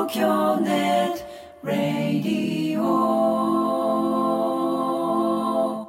東京ネットラディオ。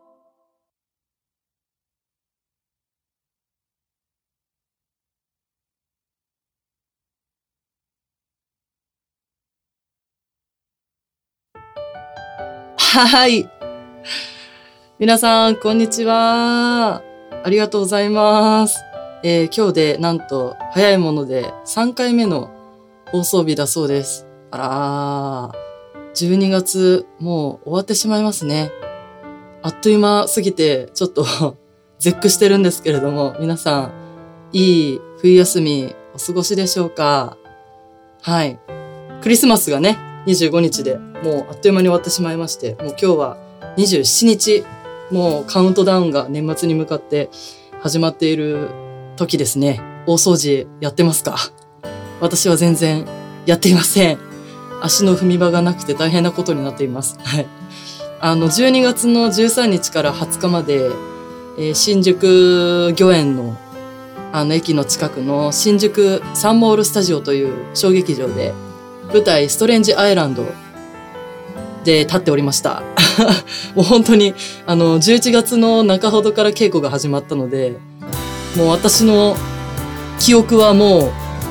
はい。皆さん、こんにちは。ありがとうございます。今日でなんと早いもので3回目の放送日だそうです。あらー、12月もう終わってしまいますね。あっという間すぎてちょっと絶句してるんですけれども、皆さん、いい冬休みお過ごしでしょうか？はい。クリスマスがね、25日でもうあっという間に終わってしまいまして、もう今日は27日、もうカウントダウンが年末に向かって始まっている時ですね。大掃除やってますか？私は全然やっていません。足の踏み場がなくて大変なことになっています。はい。12月の13日から20日まで、新宿御苑の駅の近くの新宿サンモールスタジオという小劇場で舞台ストレンジアイランドで立っておりました。もう本当に11月の中ほどから稽古が始まったので、もう私の記憶はもう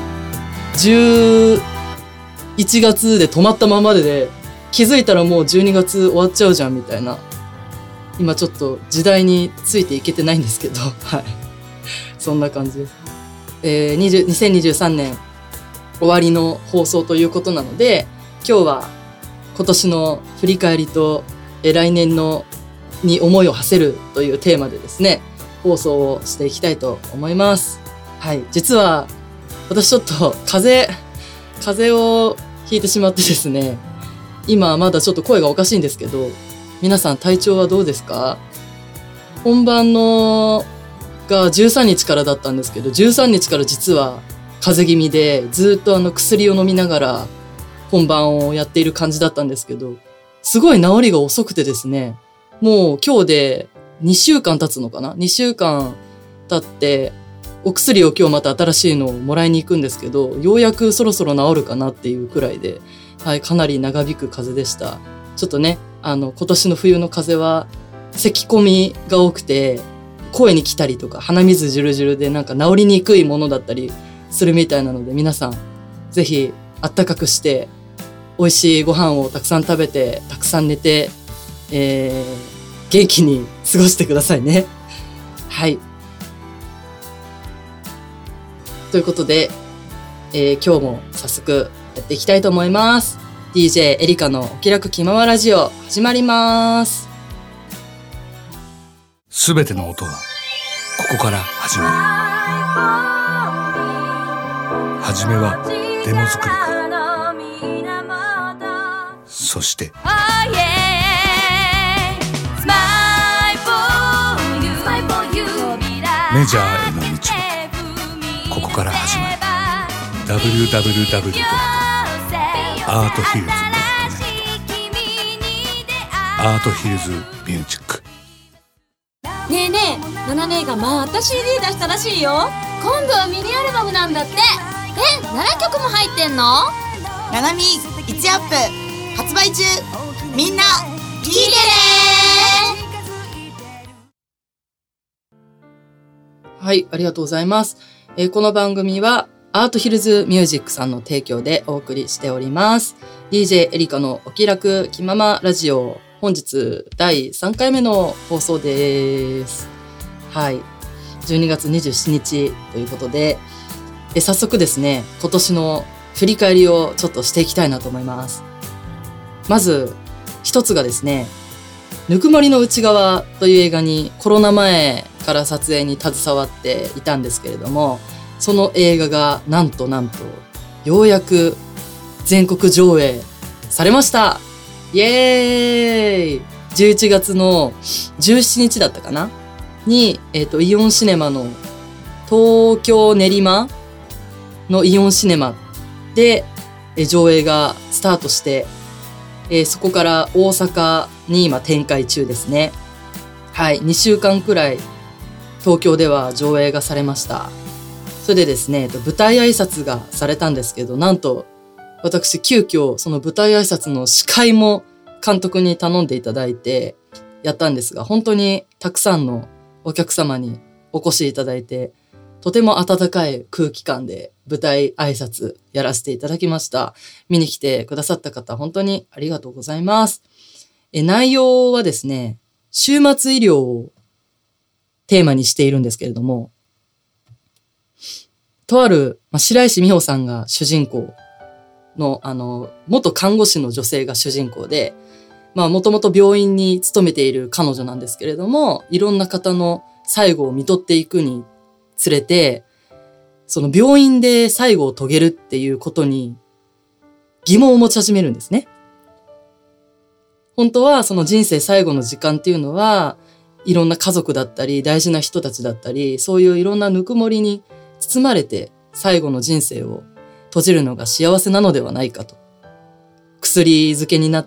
11月で止まったままで、気づいたらもう12月終わっちゃうじゃんみたいな。今ちょっと時代についていけてないんですけど、はい。そんな感じです。2023年終わりの放送ということなので、今日は今年の振り返りと、来年に思いを馳せるというテーマでですね、放送をしていきたいと思います。はい。実は私ちょっと風邪をひいてしまってですね、今まだちょっと声がおかしいんですけど、皆さん体調はどうですか？本番が13日からだったんですけど、13日から実は風邪気味で、ずっと薬を飲みながら本番をやっている感じだったんですけど、すごい治りが遅くてですね、もう今日で2週間経つのかな？ 2 週間経って、お薬を今日また新しいのをもらいに行くんですけど、ようやくそろそろ治るかなっていうくらいで、はい、かなり長引く風邪でした。ちょっとね、今年の冬の風は咳込みが多くて、声に来たりとか鼻水ジュルジュルでなんか治りにくいものだったりするみたいなので、皆さんぜひあったかくして美味しいご飯をたくさん食べて、たくさん寝て、元気に過ごしてくださいね。はい。ということで、今日も早速やっていきたいと思います。DJ エリカのお気楽気ままラジオ始まります。 すべての音はここから始まる。はじめはデモ作りから、そしてメジャーへの道はここから始まる。 www.arthillsnet アートヒルズミュージック。 ねえねえ、ナナ姉がまた CD 出したらしいよ。今度はミニアルバムなんだって。7曲も入ってんの？ ナナミ1アップ発売中。みんな聴いてね。 はい、ありがとうございます。この番組はアートヒルズミュージックさんの提供でお送りしております。DJ エリカのお気楽気ままラジオ、本日第3回目の放送です。はい。12月27日ということで、早速ですね、今年の振り返りをちょっとしていきたいなと思います。まず、一つがですね、ぬくもりの内側という映画にコロナ前から撮影に携わっていたんですけれども、その映画がなんとようやく全国上映されました。イエーイ。11月の17日だったかなに、イオンシネマの東京練馬のイオンシネマで上映がスタートして、そこから大阪に今展開中ですね。はい、2週間くらい東京では上映がされました。それでですね、舞台挨拶がされたんですけど、なんと私急遽その舞台挨拶の司会も監督に頼んでいただいてやったんですが、本当にたくさんのお客様にお越しいただいて、とても温かい空気感で舞台挨拶やらせていただきました。見に来てくださった方、本当にありがとうございます。内容はですね、終末医療をテーマにしているんですけれども、とある、白石美穂さんが主人公の、元看護師の女性が主人公で、もともと病院に勤めている彼女なんですけれども、いろんな方の最後を看取っていくにつれて、その病院で最後を遂げるっていうことに疑問を持ち始めるんですね。本当はその人生最後の時間っていうのは、いろんな家族だったり、大事な人たちだったり、そういういろんなぬくもりに包まれて最後の人生を閉じるのが幸せなのではないかと。薬漬けになって、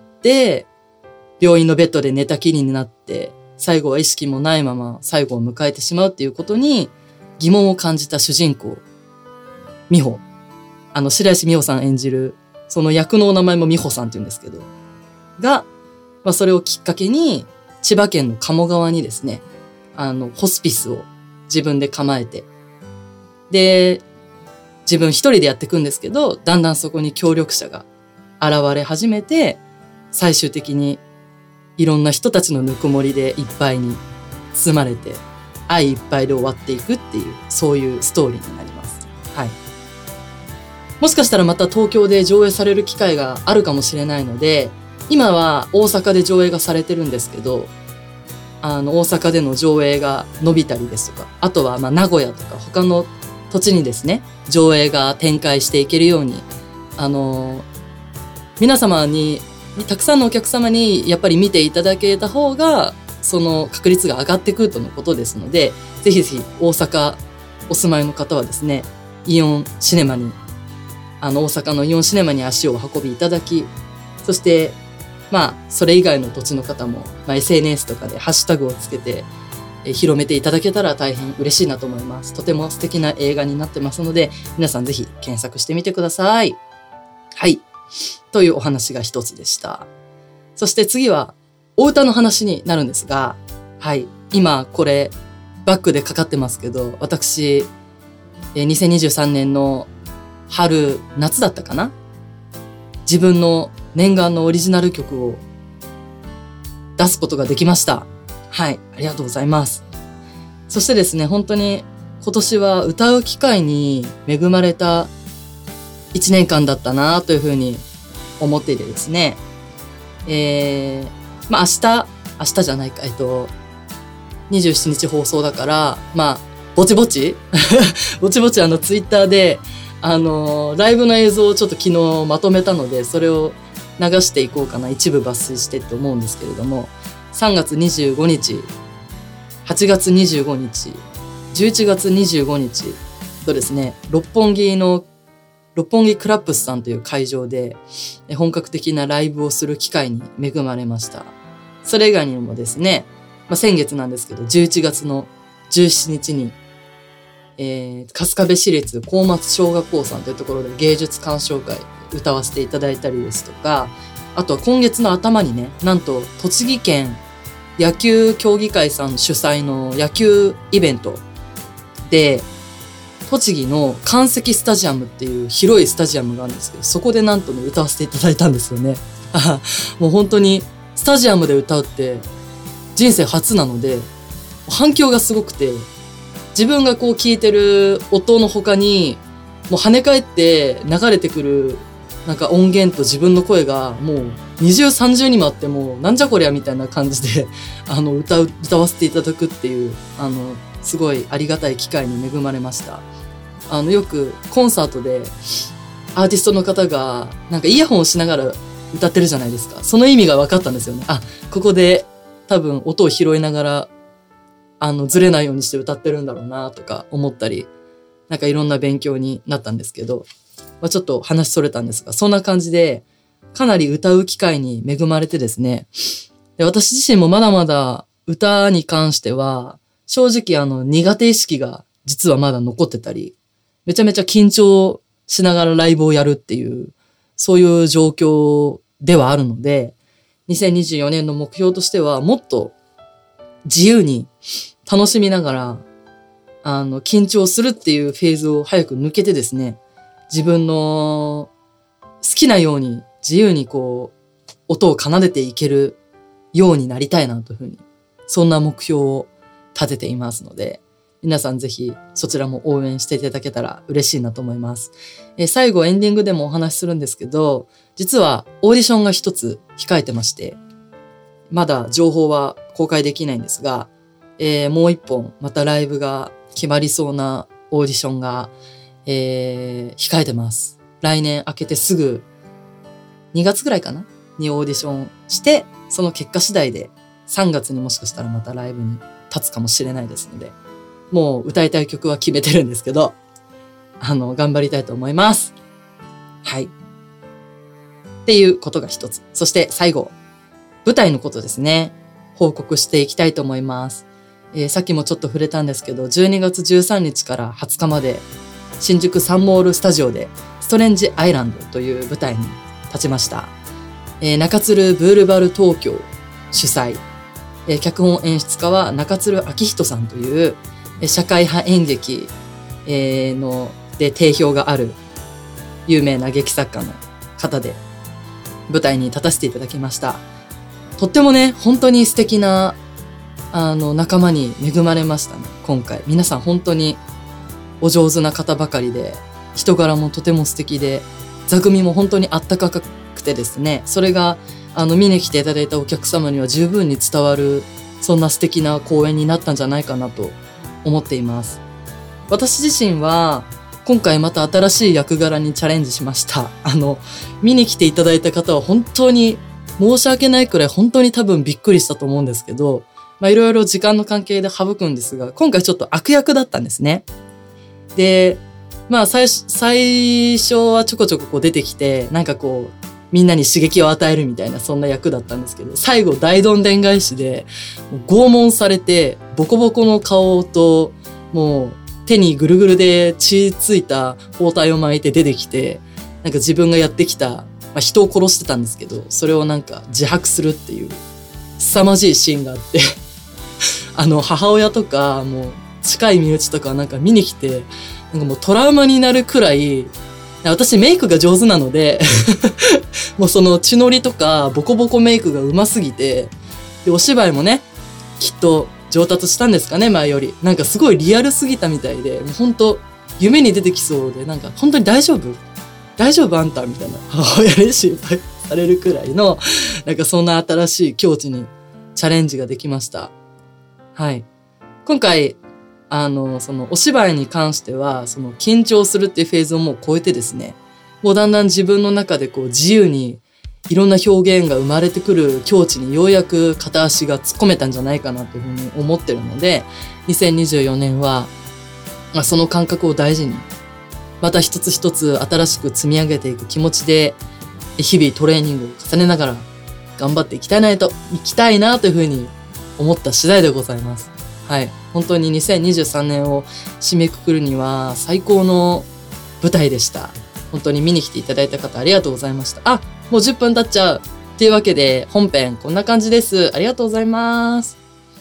病院のベッドで寝たきりになって、最後は意識もないまま最後を迎えてしまうっていうことに疑問を感じた主人公、美穂。白石美穂さん演じる、その役のお名前も美穂さんって言うんですけど、が、それをきっかけに、千葉県の鴨川にですね、ホスピスを自分で構えて、で、自分一人でやっていくんですけど、だんだんそこに協力者が現れ始めて、最終的にいろんな人たちのぬくもりでいっぱいに包まれて、愛いっぱいで終わっていくっていう、そういうストーリーになります。はい。もしかしたらまた東京で上映される機会があるかもしれないので、今は大阪で上映がされてるんですけど、大阪での上映が伸びたりですとか、あとは名古屋とか他の土地にですね、上映が展開していけるように、皆様に、たくさんのお客様にやっぱり見ていただけた方が、その確率が上がってくるとのことですので、ぜひぜひ大阪お住まいの方はですね、イオンシネマに、大阪のイオンシネマに足をお運びいただき、そして、それ以外の土地の方も、SNS とかでハッシュタグをつけて、広めていただけたら大変嬉しいなと思います。とても素敵な映画になってますので、皆さんぜひ検索してみてください。はい。というお話が一つでした。そして次は、お歌の話になるんですが、はい。今これ、バックでかかってますけど、私、2023年の春、夏だったかな？自分の念願のオリジナル曲を出すことができました。はい、ありがとうございます。そしてですね、本当に今年は歌う機会に恵まれた1年間だったなというふうに思っていてですね、明日じゃないか、27日放送だから、ぼちぼちぼちぼちツイッターでライブの映像をちょっと昨日まとめたので、それを流していこうかな、一部抜粋してと思うんですけれども、3月25日、8月25日、11月25日とですね、六本木クラップスさんという会場で本格的なライブをする機会に恵まれました。それ以外にもですね、先月なんですけど、11月の17日に春日部市立高松小学校さんというところで芸術鑑賞会歌わせていただいたりですとか、あとは今月の頭にね、なんと栃木県野球協議会さん主催の野球イベントで、栃木の関石スタジアムっていう広いスタジアムがあるんですけど、そこでなんとね、歌わせていただいたんですよね。もう本当にスタジアムで歌うって人生初なので、反響がすごくて、自分がこう聴いてる音の他に、もう跳ね返って流れてくるなんか音源と自分の声がもう二重三重にもあって、もうなんじゃこりゃみたいな感じで歌わせていただくっていうすごいありがたい機会に恵まれました。よくコンサートでアーティストの方がなんかイヤホンをしながら歌ってるじゃないですか。その意味が分かったんですよね。ここで多分音を拾いながらずれないようにして歌ってるんだろうなとか思ったり、なんかいろんな勉強になったんですけど、ちょっと話それたんですが、そんな感じでかなり歌う機会に恵まれてですね、で私自身もまだまだ歌に関しては正直苦手意識が実はまだ残ってたり、めちゃめちゃ緊張しながらライブをやるっていうそういう状況ではあるので、2024年の目標としてはもっと自由に楽しみながら、緊張するっていうフェーズを早く抜けてですね、自分の好きなように自由にこう、音を奏でていけるようになりたいなというふうに、そんな目標を立てていますので、皆さんぜひそちらも応援していただけたら嬉しいなと思います。最後エンディングでもお話しするんですけど、実はオーディションが一つ控えてまして、まだ情報は公開できないんですが、もう一本またライブが決まりそうなオーディションが、控えてます。来年明けてすぐ2月ぐらいかなにオーディションして、その結果次第で3月にもしかしたらまたライブに立つかもしれないですので、もう歌いたい曲は決めてるんですけど、頑張りたいと思います。はい。っていうことが一つ。そして最後、舞台のことですね。報告していきたいと思います。さっきもちょっと触れたんですけど、12月13日から20日まで、新宿サンモールスタジオで、ストレンジアイランドという舞台に立ちました。中鶴ブールバル東京主催。脚本演出家は中鶴明人さんという、社会派演劇、で定評がある有名な劇作家の方で舞台に立たせていただきました。とってもね、本当に素敵な仲間に恵まれましたね、今回。皆さん本当にお上手な方ばかりで、人柄もとても素敵で、座組も本当にあったかくてですね、それが見に来ていただいたお客様には十分に伝わる、そんな素敵な公演になったんじゃないかなと思っています。私自身は今回また新しい役柄にチャレンジしました。見に来ていただいた方は本当に申し訳ないくらい本当に多分びっくりしたと思うんですけど、いろいろ時間の関係で省くんですが、今回ちょっと悪役だったんですね。で、最初はちょこちょこ出てきて、なんかこう、みんなに刺激を与えるみたいな、そんな役だったんですけど、最後大どんでん返しで、拷問されて、ボコボコの顔と、もう手にぐるぐるで血ついた包帯を巻いて出てきて、なんか自分がやってきた、人を殺してたんですけど、それをなんか自白するっていう、凄まじいシーンがあって、母親とか、もう近い身内とかなんか見に来て、なんかもうトラウマになるくらい、私メイクが上手なのでもうその血のりとかボコボコメイクが上手すぎて、でお芝居もねきっと上達したんですかね、前より。なんかすごいリアルすぎたみたいで、もう本当夢に出てきそうで、なんか本当に大丈夫あんたみたいな母親に心配されるくらいの、なんかそんな新しい境地にチャレンジができました。はい。今回そのお芝居に関しては、その緊張するっていうフェーズをもう超えてですね、もうだんだん自分の中でこう自由にいろんな表現が生まれてくる境地にようやく片足が突っ込めたんじゃないかなというふうに思ってるので、2024年は、その感覚を大事に、また一つ一つ新しく積み上げていく気持ちで、日々トレーニングを重ねながら頑張っていきたいなというふうに思った次第でございます。はい。本当に2023年を締めくくるには最高の舞台でした。本当に見に来ていただいた方ありがとうございました。もう10分経っちゃう。というわけで本編こんな感じです。ありがとうございます。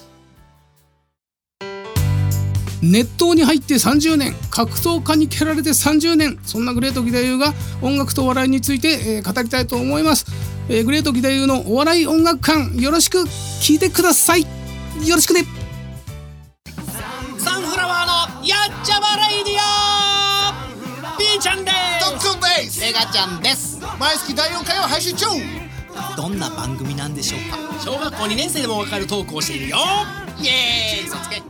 熱湯に入って30年、格闘家に蹴られて30年、そんなグレート義太夫が音楽とお笑いについて、語りたいと思います。グレート義太夫のお笑い音楽館、よろしく聞いてください。よろしくね。 サンフラワーのやっちゃまレイディオ、ピーちゃんです。 トッツンです。 エガちゃんです。 毎月第4回を配信中。 どんな番組なんでしょうか。小学校2年生でもわかるトークをしているよ。イエーイ、そつけ。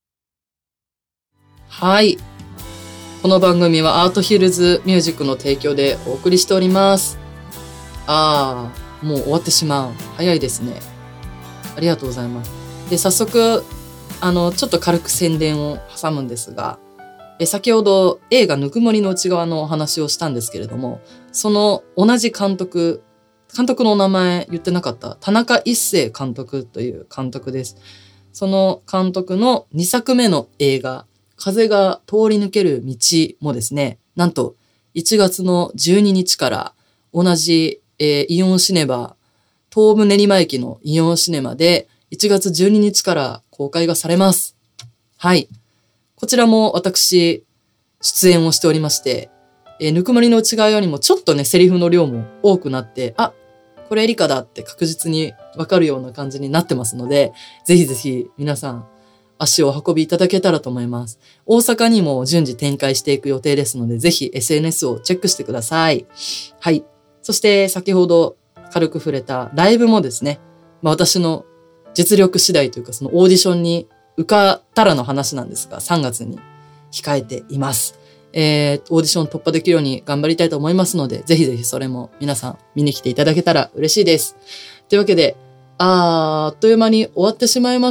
はい。この番組はアートヒルズミュージックの提供でお送りしております。もう終わってしまう。早いですね。ありがとうございます。で、早速、ちょっと軽く宣伝を挟むんですが、先ほど映画ぬくもりの内側のお話をしたんですけれども、その同じ監督のお名前言ってなかった、田中一生監督という監督です。その監督の2作目の映画、風が通り抜ける道もですね、なんと1月の12日から同じ、イオンシネマ、東武練馬駅のイオンシネマで1月12日から公開がされます。はい。こちらも私、出演をしておりまして、ぬくもりの内側よりもちょっとね、セリフの量も多くなって、あ、これエリカだって確実にわかるような感じになってますので、ぜひぜひ皆さん足をお運びいただけたらと思います。大阪にも順次展開していく予定ですので、ぜひ SNS をチェックしてください。はい。そして先ほど軽く触れたライブもですね、私の実力次第というかそのオーディションに受かったらの話なんですが、3月に控えています。オーディション突破できるように頑張りたいと思いますので、ぜひぜひそれも皆さん見に来ていただけたら嬉しいです。というわけで、あっという間に終わってしまいます。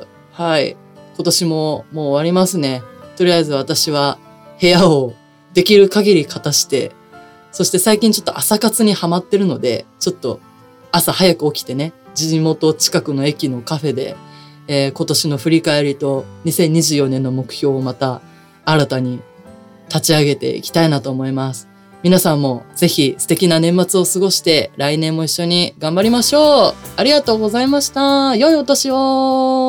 はい。今年ももう終わりますね。とりあえず私は部屋をできる限り片して、そして最近ちょっと朝活にハマってるので、ちょっと朝早く起きてね、地元近くの駅のカフェで、今年の振り返りと2024年の目標をまた新たに立ち上げていきたいなと思います。皆さんもぜひ素敵な年末を過ごして来年も一緒に頑張りましょう。ありがとうございました。良いお年を。